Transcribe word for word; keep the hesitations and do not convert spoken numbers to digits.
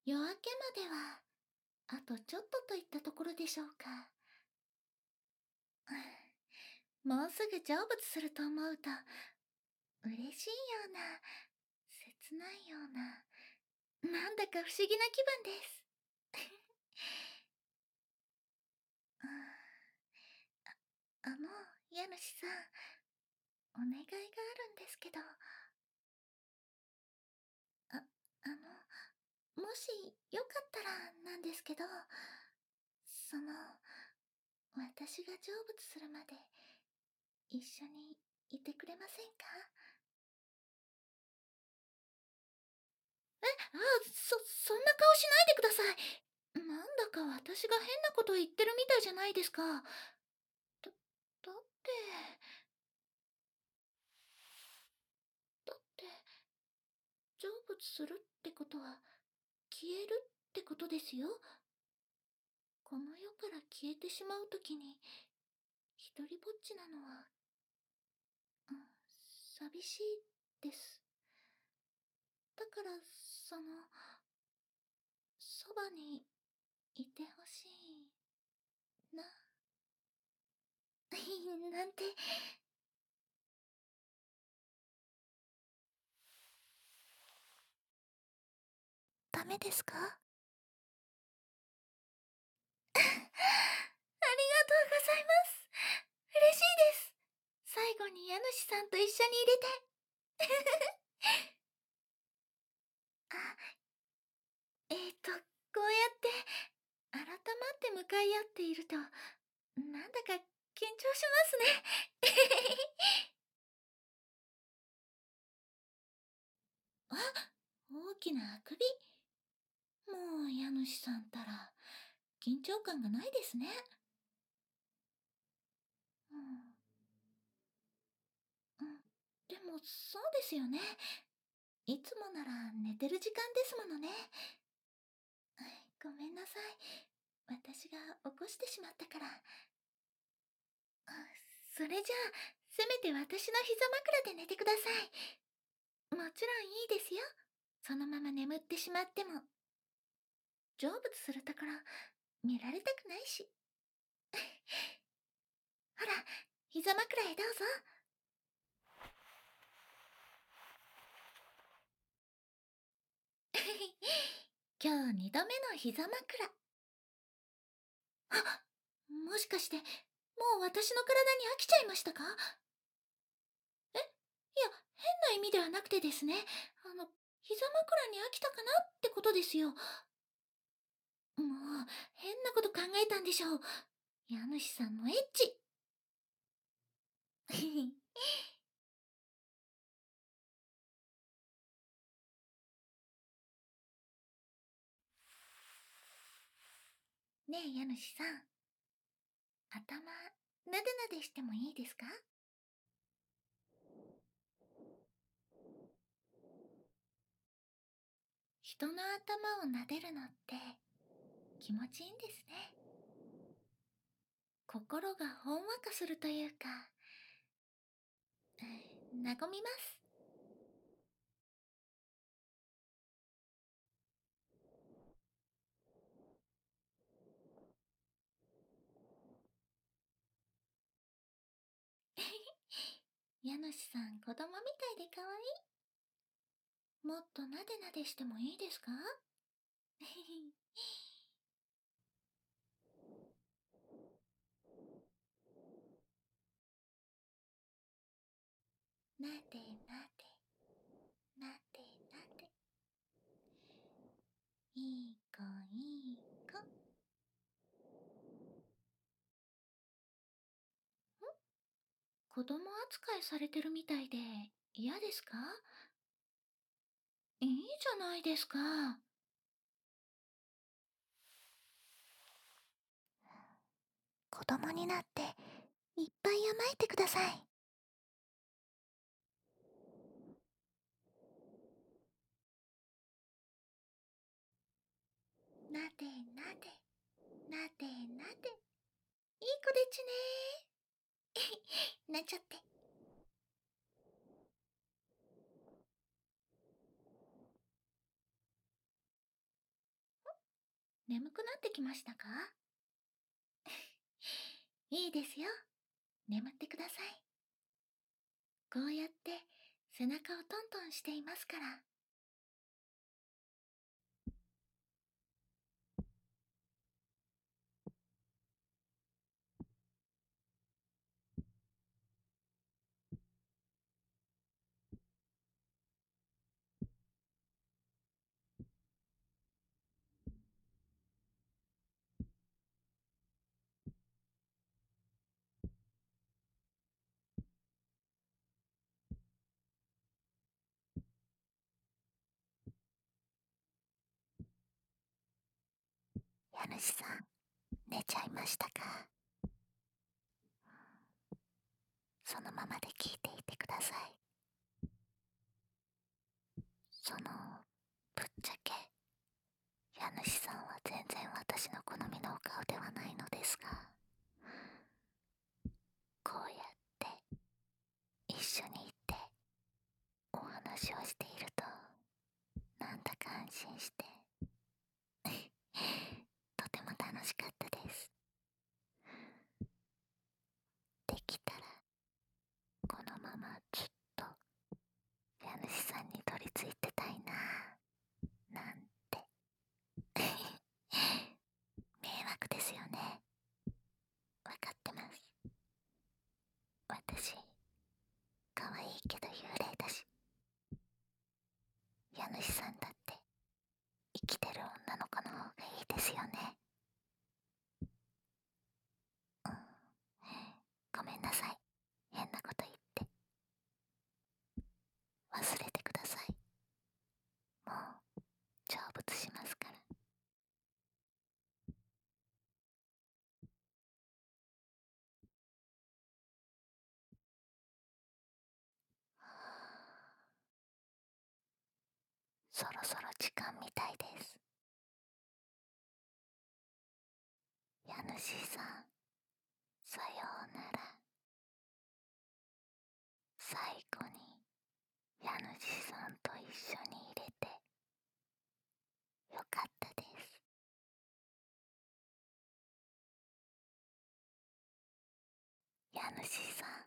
夜明けまでは、あとちょっとといったところでしょうか。もうすぐ成仏すると思うと、嬉しいような、切ないような、なんだか不思議な気分です。うんあの、家主さん、お願いがあるんですけど、あ、あの、もしよかったらなんですけど、その、私が成仏するまで一緒にいてくれませんか？あ、そ、そんな顔しないでください。なんだか私が変なこと言ってるみたいじゃないですか。だ、だって、だって、成仏するってことは消えるってことですよ。この世から消えてしまうときに、一人ぼっちなのは、うん、寂しいです。だから、その、そばにいてほしいな。なんて、ダメですか？ありがとうございます。嬉しいです。最後に家主さんと一緒に入れて。あ、えーと、こうやって改まって向かい合っていると、なんだか緊張しますね。あ、大きなあくび。もう家主さんたら、緊張感がないですね。うん、うん。でも、そうですよね。いつもなら寝てる時間ですものね。ごめんなさい。私が起こしてしまったから。あ、それじゃあ、せめて私の膝枕で寝てください。もちろんいいですよ。そのまま眠ってしまっても。成仏するところ、見られたくないし。ほら、膝枕へどうぞ。今日二度目の膝枕。あ、もしかして、もう私の体に飽きちゃいましたか？え、いや、変な意味ではなくてですね。あの、膝枕に飽きたかなってことですよ。もう、変なこと考えたんでしょう。家主さんのエッチ。ねえ、家主さん。頭、なでなでしてもいいですか？人の頭をなでるのって気持ちいいんですね。心がほんわかするというか、和みます。家主さん、子供みたいでかわいい。もっとなでなでしてもいいですか？なでなで、なでなで。いい子いい子。ん、子供扱いされてるみたいで嫌ですか？いいじゃないですか。子供になっていっぱい甘えてください。なでなで、なでなで。いい子でちねー。なっちゃって。 眠くなってきましたか？いいですよ。眠ってください。こうやって背中をトントンしていますから。家主さん、寝ちゃいましたか？そのままで聞いていてください。その、ぶっちゃけ、家主さんは全然私の好みのお顔ではないのですが、こうやって一緒にいてお話をしていると、なんだか安心してとても楽しかったです。できたらこのままずっと家主さんに取り付いてたいななんて迷惑ですよね。わかってます。私可愛いけど幽霊だし、家主さんだって生きてる女の子の方がいいですよね。うん、ごめんなさい、変なこと言って。忘れてください。もう成仏しますから。そろそろ時間みたいです。家主さん、さようなら。最後に家主さんと一緒に入れてよかったです。家主さん、